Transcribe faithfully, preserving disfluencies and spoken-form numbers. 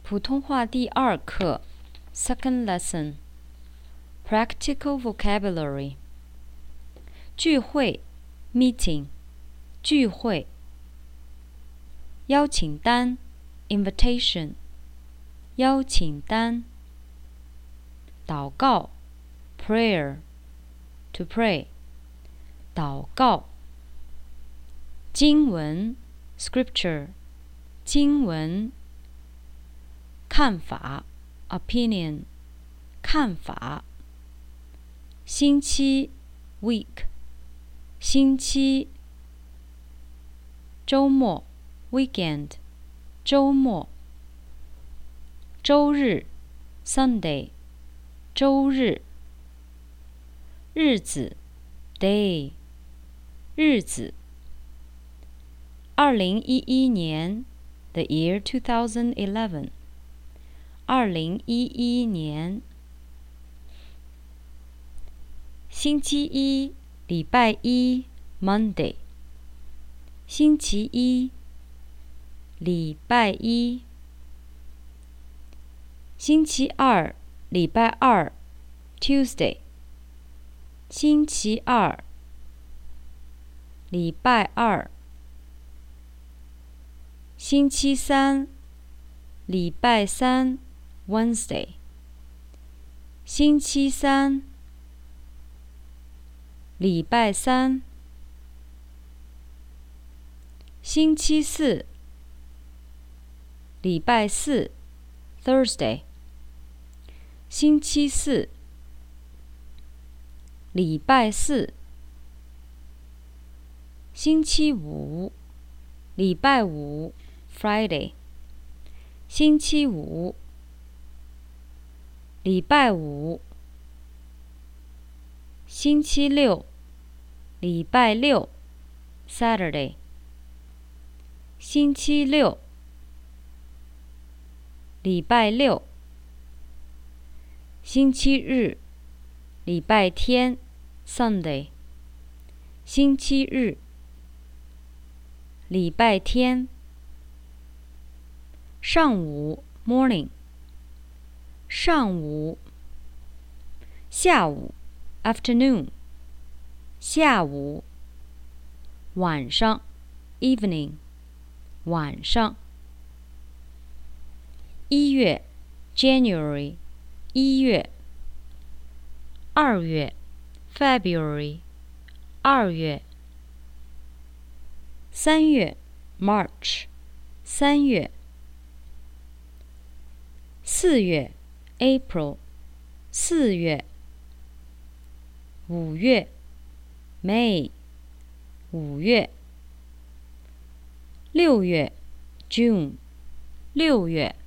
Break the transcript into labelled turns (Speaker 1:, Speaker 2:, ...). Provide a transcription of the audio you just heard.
Speaker 1: 普通话第二课 Second Lesson Practical Vocabulary 聚会 Meeting 聚会邀请单 Invitation 邀请单祷告 Prayer To pray 祷告经文 Scripture 经文看法 opinion 看法星期 week 星期周末 weekend 周末周日 Sunday 周日日子 day 日子二零一一年 the year two thousand eleven二零一一年星期一礼拜一 Monday 星期一礼拜一星期二礼拜二 Tuesday 星期二礼拜二星期三礼拜三Wednesday 星期三礼拜三星期四礼拜四 Thursday 星期四礼拜四星期五礼拜五 Friday 星期五礼拜五星期六礼拜六 Saturday 星期六礼拜六星期日礼拜天 Sunday 星期日礼拜天上午 Morning上午下午 Afternoon 下午晚上 Evening 晚上一月 January 一月二月 February 二月三月 March 三月四月April 四月五月 May 五月六月 June 六月